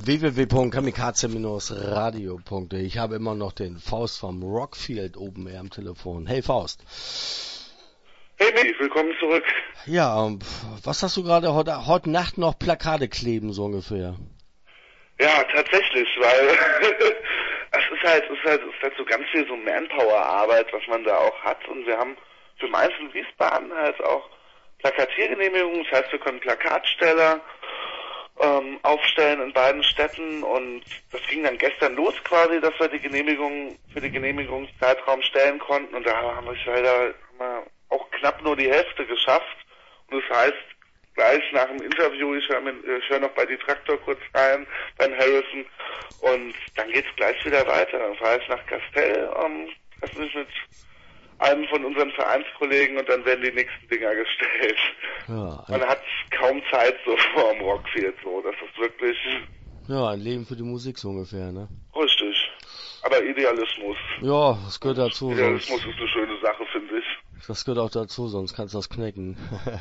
www.kamikaze-radio.de. Ich habe immer noch den Faust vom Rockfield Open Air am Telefon. Hey Faust. Hey Michi, willkommen zurück. Ja, was hast du gerade heute Nacht noch Plakate kleben, so ungefähr? Ja, tatsächlich, weil es ist halt so ganz viel so Manpower-Arbeit, was man da auch hat. Und wir haben für Mainz und Wiesbaden halt auch Plakatiergenehmigungen. Das heißt, wir können Plakatsteller aufstellen in beiden Städten, und das ging dann gestern los quasi, dass wir die Genehmigung für den Genehmigungszeitraum stellen konnten, und da haben wir auch knapp nur die Hälfte geschafft. Und das heißt, gleich nach dem Interview, ich höre noch bei die Traktor kurz rein, beim Harrison, und dann geht's gleich wieder weiter. Dann fahre ich nach Castell, treffe mich mit einem von unseren Vereinskollegen, und dann werden die nächsten Dinger gestellt. Ja, Man hat kaum Zeit so vor dem Rockfield, so. Das ist wirklich... Ja, ein Leben für die Musik so ungefähr, ne? Richtig. Aber Idealismus. Ja, das gehört dazu. Idealismus ist eine schöne Sache, finde ich. Das gehört auch dazu, sonst kannst du das knicken.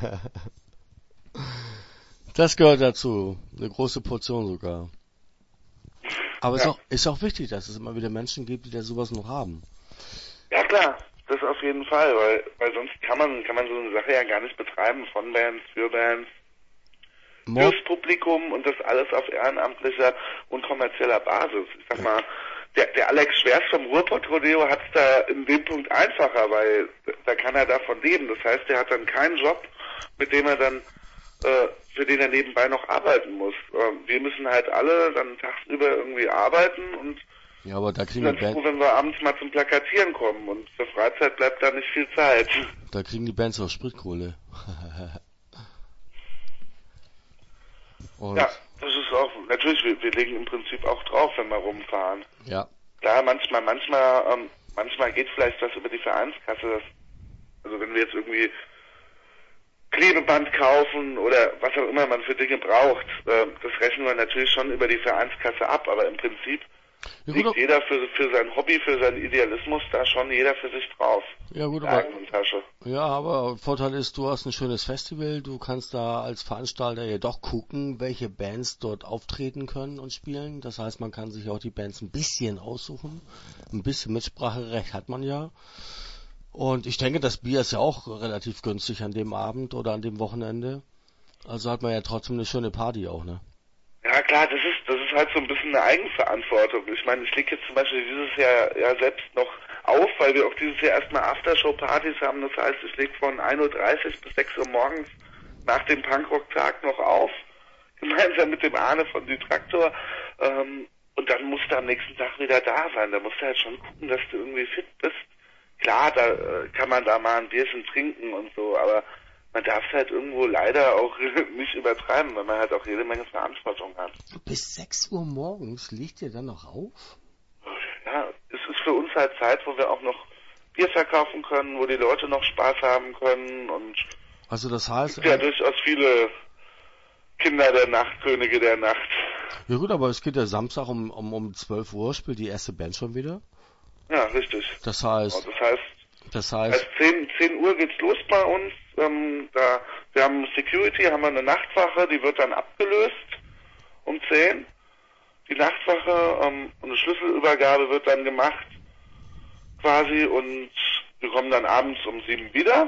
Das gehört dazu. Eine große Portion sogar. Aber ja, ist auch wichtig, dass es immer wieder Menschen gibt, die da sowas noch haben. Ja klar, das auf jeden Fall, weil sonst kann man so eine Sache ja gar nicht betreiben, von Bands, für Bands, fürs Publikum, und das alles auf ehrenamtlicher und kommerzieller Basis. Ich sag mal, der Alex Schwers vom Ruhrpott-Rodeo hat es da in dem Punkt einfacher, weil da kann er davon leben. Das heißt, er hat dann keinen Job, mit dem er dann für den er nebenbei noch arbeiten muss. Wir müssen halt alle dann tagsüber irgendwie arbeiten, und ja, aber da kriegen die Bands, froh, wenn wir abends mal zum Plakatieren kommen, und für Freizeit bleibt da nicht viel Zeit. Da kriegen die Bands auch Spritkohle. Und ja, das ist auch, natürlich, wir legen im Prinzip auch drauf, wenn wir rumfahren. Ja. Klar, manchmal geht vielleicht was über die Vereinskasse, also wenn wir jetzt irgendwie Klebeband kaufen oder was auch immer man für Dinge braucht, das rechnen wir natürlich schon über die Vereinskasse ab, aber im Prinzip liegt jeder für sein Hobby, für seinen Idealismus da schon jeder für sich drauf. Ja gut, aber Tasche. Ja, aber Vorteil ist, du hast ein schönes Festival, du kannst da als Veranstalter ja doch gucken, welche Bands dort auftreten können und spielen. Das heißt, man kann sich auch die Bands ein bisschen aussuchen. Ein bisschen Mitspracherecht hat man ja. Und ich denke, das Bier ist ja auch relativ günstig an dem Abend oder an dem Wochenende. Also hat man ja trotzdem eine schöne Party auch, ne? Ja klar, das ist halt so ein bisschen eine Eigenverantwortung. Ich meine, ich lege jetzt zum Beispiel dieses Jahr ja selbst noch auf, weil wir auch dieses Jahr erstmal Aftershow-Partys haben. Das heißt, ich lege von 1:30 Uhr bis 6 Uhr morgens nach dem Punkrock-Tag noch auf, gemeinsam mit dem Arne von die Traktor. Und dann musst du am nächsten Tag wieder da sein. Da musst du halt schon gucken, dass du irgendwie fit bist. Klar, da kann man da mal ein Bierchen trinken und so, aber man darf es halt irgendwo leider auch nicht übertreiben, weil man halt auch jede Menge Verantwortung hat. Bis 6 Uhr morgens liegt ihr dann noch auf? Ja, es ist für uns halt Zeit, wo wir auch noch Bier verkaufen können, wo die Leute noch Spaß haben können, und also das heißt, es gibt ja durchaus viele Kinder der Nacht, Könige der Nacht. Ja gut, aber es geht ja Samstag um 12 Uhr, spielt die erste Band schon wieder. Ja, richtig. Das heißt, 10 Uhr geht's los bei uns. Wir haben Security, haben wir eine Nachtwache, die wird dann abgelöst um 10. Die Nachtwache und eine Schlüsselübergabe wird dann gemacht quasi, und wir kommen dann abends um 7 wieder,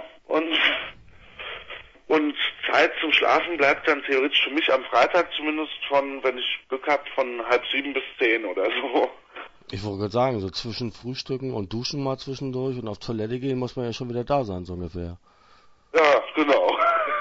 und Zeit zum Schlafen bleibt dann theoretisch für mich am Freitag zumindest wenn ich Glück habe, von 6:30 bis 10 oder so. Ich wollte gerade sagen, so zwischen Frühstücken und Duschen mal zwischendurch und auf Toilette gehen muss man ja schon wieder da sein, so ungefähr. Ja, genau.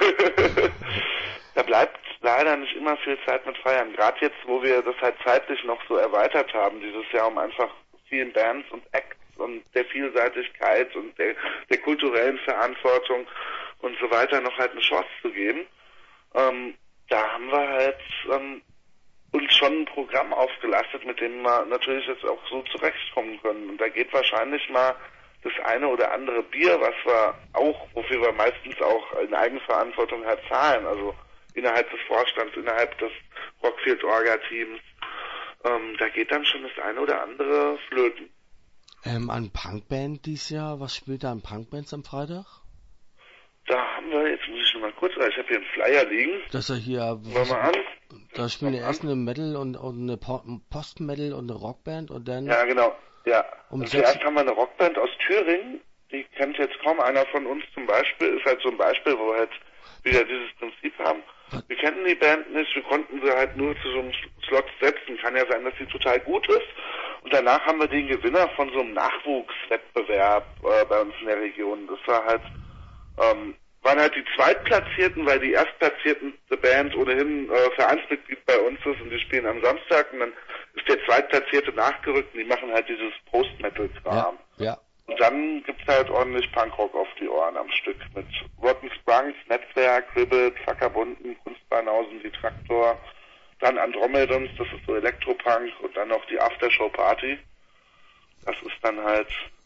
Da bleibt leider nicht immer viel Zeit mit Feiern. Gerade jetzt, wo wir das halt zeitlich noch so erweitert haben dieses Jahr, um einfach vielen Bands und Acts und der Vielseitigkeit und der kulturellen Verantwortung und so weiter noch halt eine Chance zu geben. Da haben wir halt uns schon ein Programm aufgelastet, mit dem wir natürlich jetzt auch so zurechtkommen können. Und da geht wahrscheinlich mal das eine oder andere Bier, wofür wir meistens auch in Eigenverantwortung halt zahlen, also innerhalb des Vorstands, innerhalb des Rockfield-Orga-Teams, da geht dann schon das eine oder andere flöten. An Punkband dieses Jahr, was spielt da an Punkbands am Freitag? Da haben wir, jetzt muss ich noch mal kurz, ich habe hier einen Flyer liegen. Das ist ja hier... Mal an. Da spielen die erst eine Metal und eine Post-Metal und eine Rockband und dann Ja, genau. Ja. um Und 6 zuerst haben wir eine Rockband aus Thüringen, die kennt jetzt kaum einer von uns zum Beispiel, ist halt so ein Beispiel, wo wir halt wieder dieses Prinzip haben. Wir kennen die Band nicht, wir konnten sie halt nur zu so einem Slot setzen. Kann ja sein, dass sie total gut ist. Und danach haben wir den Gewinner von so einem Nachwuchswettbewerb bei uns in der Region. Das war halt, waren halt die Zweitplatzierten, weil die Erstplatzierten der Band ohnehin Vereinsmitglied bei uns ist und die spielen am Samstag und dann ist der Zweitplatzierte nachgerückt und die machen halt dieses Post-Metal-Kram. Ja. Und dann gibt's halt ordentlich Punkrock auf die Ohren am Stück mit Rotten Sprunks, Netzwerk, Ribbit, Vagabunten, Kunstbahnhausen, die Traktor, dann Andromedons, das ist so Elektropunk und dann noch die Aftershow-Party. Das ist dann halt...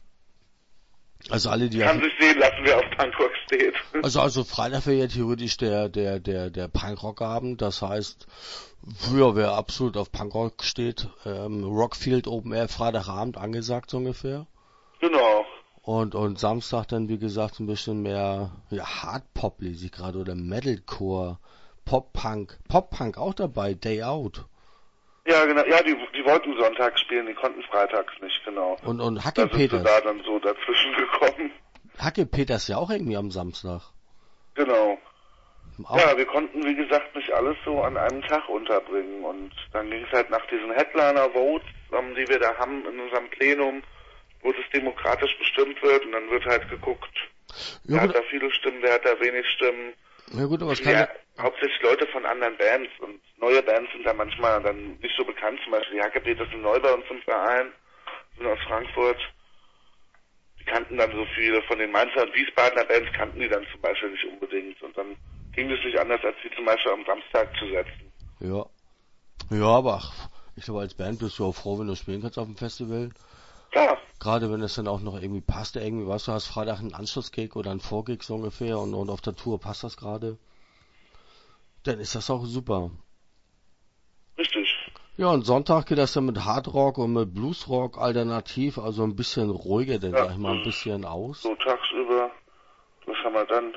Also alle, die kann sich sehen lassen, wer auf Punkrock steht. Also Freitag wäre ja theoretisch der Punkrock-Abend, das heißt, früher wer absolut auf Punkrock steht, Rockfield Open Air Freitagabend angesagt so ungefähr. Genau. Und Samstag dann, wie gesagt, ein bisschen mehr, Hardpop lese ich gerade, oder Metalcore, Pop-Punk auch dabei, Day Out. Ja, genau, ja, die wollten Sonntag spielen, die konnten freitags nicht, genau. Und Hacke Peters. Da sind sie da dann so dazwischen gekommen. Hacke Peters ja auch irgendwie am Samstag. Genau. Auch. Ja, wir konnten, wie gesagt, nicht alles so an einem Tag unterbringen und dann ging es halt nach diesen Headliner-Votes, die wir da haben in unserem Plenum, wo es demokratisch bestimmt wird und dann wird halt geguckt, wer hat da viele Stimmen, wer hat da wenig Stimmen. Ja gut, aber es kann ja hauptsächlich Leute von anderen Bands und neue Bands sind da manchmal dann nicht so bekannt, zum Beispiel die Hackepeters sind neu bei uns im Verein, sind aus Frankfurt. Die kannten dann so viele von den Mainzer und Wiesbadener Bands kannten die dann zum Beispiel nicht unbedingt und dann ging es nicht anders, als sie zum Beispiel am Samstag zu setzen. Ja. Ja, aber ich glaube, als Band bist du auch froh, wenn du spielen kannst auf dem Festival. Klar. Gerade wenn es dann auch noch irgendwie passt, irgendwie, weißt du, hast Freitag einen Anschlussgig oder einen Vorgig so ungefähr und auf der Tour passt das gerade. Dann ist das auch super. Richtig. Ja, und Sonntag geht das dann mit Hardrock und mit Bluesrock alternativ, also ein bisschen ruhiger, dann sag ich mal ein bisschen aus. So tagsüber, was haben wir dann?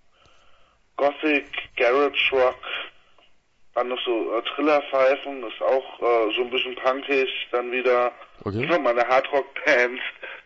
Gothic, Garage Rock, dann noch so Trillerpfeifen, das ist auch so ein bisschen punkig, dann wieder nochmal eine Hardrock-Band.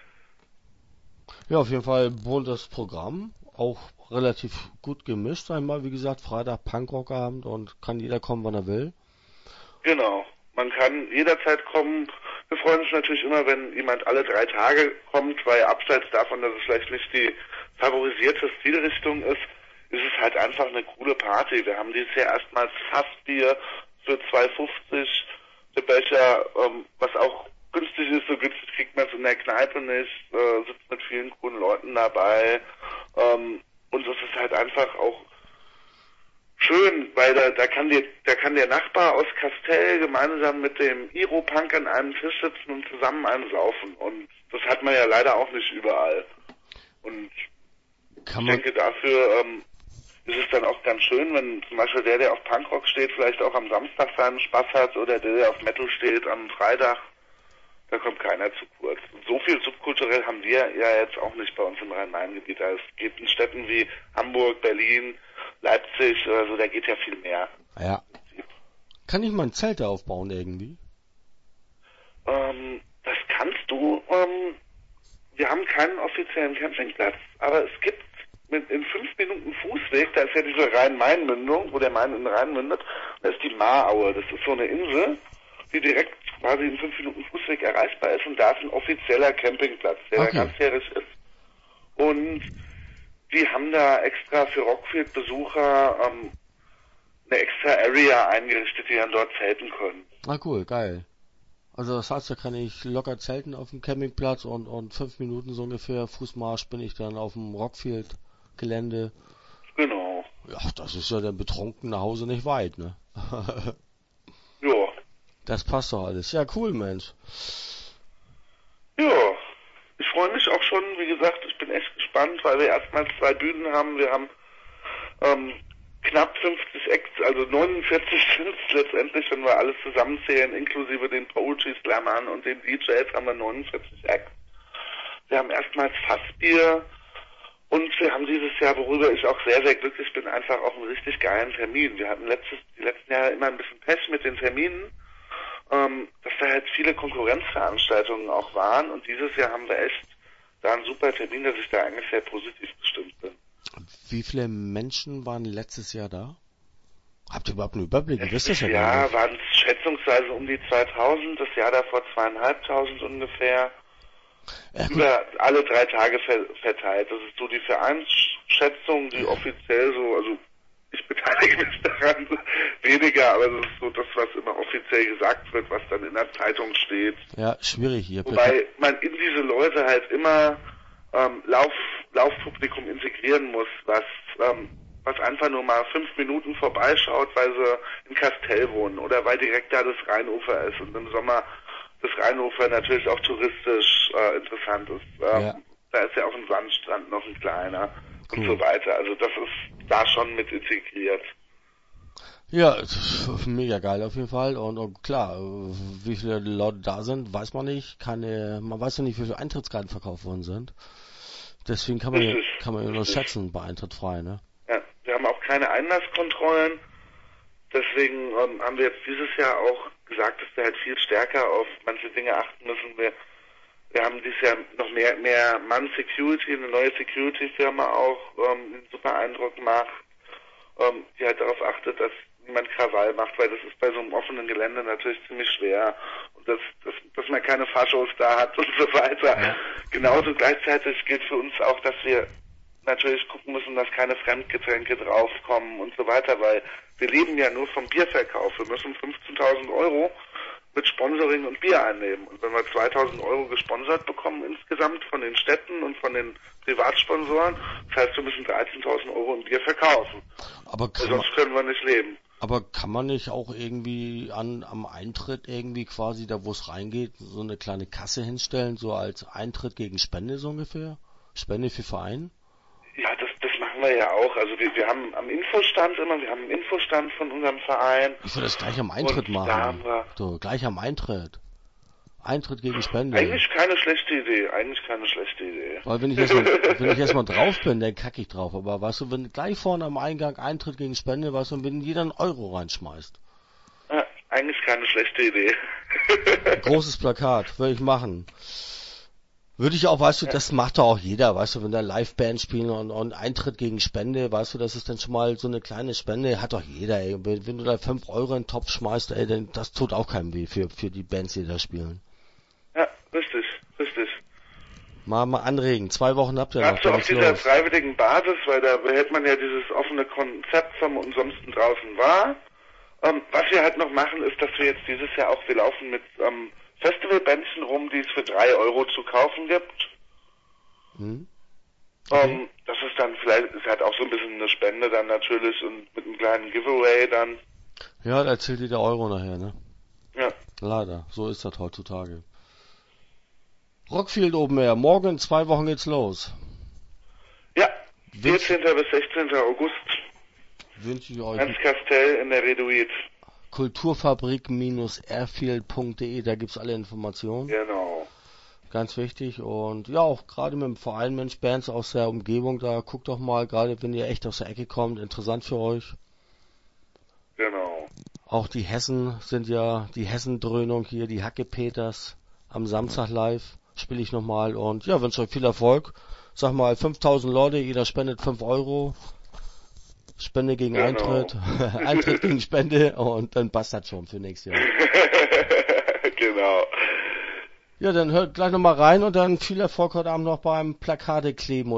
Ja, auf jeden Fall buntes Programm, auch relativ gut gemischt, einmal wie gesagt, Freitag Punkrockabend und kann jeder kommen, wann er will. Genau, man kann jederzeit kommen. Wir freuen uns natürlich immer, wenn jemand alle 3 Tage kommt, weil abseits davon, dass es vielleicht nicht die favorisierte Stilrichtung ist, ist es halt einfach eine coole Party. Wir haben dieses Jahr erstmals Fassbier für 2,50, der Becher, was auch günstig ist, so günstig kriegt man es in der Kneipe nicht, sitzt mit vielen coolen Leuten dabei, und es ist halt einfach auch schön, weil da kann der Nachbar aus Kastell gemeinsam mit dem Iro-Punk an einem Tisch sitzen und zusammen einen saufen und das hat man ja leider auch nicht überall. Und ich denke, dafür ist es dann auch ganz schön, wenn zum Beispiel der auf Punkrock steht, vielleicht auch am Samstag seinen Spaß hat oder der auf Metal steht am Freitag. Da kommt keiner zu kurz. Und so viel subkulturell haben wir ja jetzt auch nicht bei uns im Rhein-Main-Gebiet. Es geht in Städten wie Hamburg, Berlin, Leipzig oder so, da geht ja viel mehr. Ja. Kann ich mal ein Zelt da aufbauen irgendwie? Das kannst du. Wir haben keinen offiziellen Campingplatz, aber es gibt in 5 Minuten Fußweg, da ist ja diese Rhein-Main-Mündung, wo der Main in den Rhein mündet, da ist die Maraue. Das ist so eine Insel, die direkt quasi in 5 Minuten Fußweg erreichbar ist und da ist ein offizieller Campingplatz, der da ganzjährig ist. Und die haben da extra für Rockfield-Besucher eine extra Area eingerichtet, die dann dort zelten können. Ah cool, geil. Also das heißt, da kann ich locker zelten auf dem Campingplatz und 5 Minuten so ungefähr Fußmarsch bin ich dann auf dem Rockfield-Gelände. Genau. Ja, das ist ja dann betrunken nach Hause nicht weit, ne? Ja. Das passt doch alles. Ja, cool, Mensch. Ja, ich freue mich auch schon, wie gesagt, ich bin echt gespannt, weil wir erstmals 2 Bühnen haben. Wir haben knapp 50 Acts, also 49 sind es letztendlich, wenn wir alles zusammenzählen, inklusive den Poetry Slammern und den DJs haben wir 49 Acts. Wir haben erstmals Fassbier und wir haben dieses Jahr, worüber ich auch sehr, sehr glücklich bin, einfach auch einen richtig geilen Termin. Wir hatten letztes die letzten Jahre immer ein bisschen Pech mit den Terminen, dass da halt viele Konkurrenzveranstaltungen auch waren und dieses Jahr haben wir echt da einen super Termin, dass ich da eigentlich sehr positiv gestimmt bin. Wie viele Menschen waren letztes Jahr da? Habt ihr überhaupt einen Überblick? Ihr wisst das ja gar Ja, nicht. waren es schätzungsweise um die 2000, das Jahr davor 2500 ungefähr. Über alle 3 Tage verteilt. Das ist so die Vereinsschätzung, die offiziell so, also ich beteilige mich daran weniger, aber das ist so das, was immer offiziell gesagt wird, was dann in der Zeitung steht. Ja, schwierig hier. Wobei man in diese Leute halt immer Laufpublikum integrieren muss, was einfach nur mal 5 Minuten vorbeischaut, weil sie in Kastell wohnen oder weil direkt da das Rheinufer ist und im Sommer das Rheinufer natürlich auch touristisch interessant ist. Da ist ja auch ein Sandstrand noch ein kleiner und so weiter. Also das ist da schon mit integriert. Ja, mega geil auf jeden Fall. Und klar, wie viele Leute da sind, weiß man nicht. Man weiß ja nicht, wie viele Eintrittskarten verkauft worden sind. Deswegen kann man ja nur schätzen bei Eintritt frei, ne? Ja, wir haben auch keine Einlasskontrollen. Deswegen haben wir jetzt dieses Jahr auch gesagt, dass wir halt viel stärker auf manche Dinge achten müssen. Wir haben dieses Jahr noch mehr Mann Security, eine neue Security-Firma auch, einen super Eindruck macht, die halt darauf achtet, dass niemand Krawall macht, weil das ist bei so einem offenen Gelände natürlich ziemlich schwer und dass man keine Faschos da hat und so weiter. Ja. Genauso gleichzeitig gilt für uns auch, dass wir natürlich gucken müssen, dass keine Fremdgetränke draufkommen und so weiter, weil wir leben ja nur vom Bierverkauf. Wir müssen 15.000 Euro mit Sponsoring und Bier einnehmen. Und wenn wir 2.000 Euro gesponsert bekommen insgesamt von den Städten und von den Privatsponsoren, das heißt, wir müssen 13.000 Euro im Bier verkaufen. Aber sonst können wir nicht leben. Aber kann man nicht auch irgendwie am Eintritt irgendwie quasi, da wo es reingeht, so eine kleine Kasse hinstellen, so als Eintritt gegen Spende so ungefähr? Spende für Verein? Ja, das machen wir ja auch. Also wir haben am Infostand wir haben einen Infostand von unserem Verein. Ich würde das gleich am Eintritt machen. So, gleich am Eintritt. Eintritt gegen Spende. Eigentlich keine schlechte Idee. Weil wenn ich erstmal drauf bin, dann kacke ich drauf. Aber weißt du, wenn gleich vorne am Eingang Eintritt gegen Spende, weißt du, wenn jeder einen Euro reinschmeißt. Ja, eigentlich keine schlechte Idee. Großes Plakat, würde ich machen. Würde ich auch, weißt du, das macht doch auch jeder, weißt du, wenn da Liveband spielen und Eintritt gegen Spende, weißt du, das ist dann schon mal so eine kleine Spende, hat doch jeder, ey. Wenn du da 5 Euro in den Topf schmeißt, ey, dann das tut auch keinem weh für die Bands, die da spielen. Ja, richtig. Mal anregen, 2 Wochen habt ihr noch. Gerade auf dieser freiwilligen Basis, weil da behält man ja dieses offene Konzept vom Ansonsten draußen wahr. Was wir halt noch machen, ist, dass wir jetzt dieses Jahr auch, wir laufen mit Festivalbändchen rum, die es für 3 Euro zu kaufen gibt. Okay. Das ist dann vielleicht, ist halt auch so ein bisschen eine Spende dann natürlich und mit einem kleinen Giveaway dann. Ja, da zählt dir der Euro nachher, ne? Ja. Leider, so ist das heutzutage. Rockfield Open Air, morgen in 2 Wochen geht's los. Ja, 14. bis 16. August. Wünsche ich euch. Ganz Kastell in der Reduit. Kulturfabrik-airfield.de, da gibt's alle Informationen. Genau. Ganz wichtig und ja, auch gerade mit dem Verein Mensch Bands aus der Umgebung, da guckt doch mal, gerade wenn ihr echt aus der Ecke kommt, interessant für euch. Genau. Auch die Hessen sind ja, die Hessendröhnung hier, die Hacke Peters am Samstag live, spiele ich nochmal und ja, wünsche euch viel Erfolg. Sag mal, 5.000 Leute, jeder spendet 5 Euro. Spende gegen Eintritt, Eintritt gegen Spende und dann passt das schon für nächstes Jahr. Genau. Ja, dann hört gleich nochmal rein und dann viel Erfolg heute Abend noch beim Plakate kleben.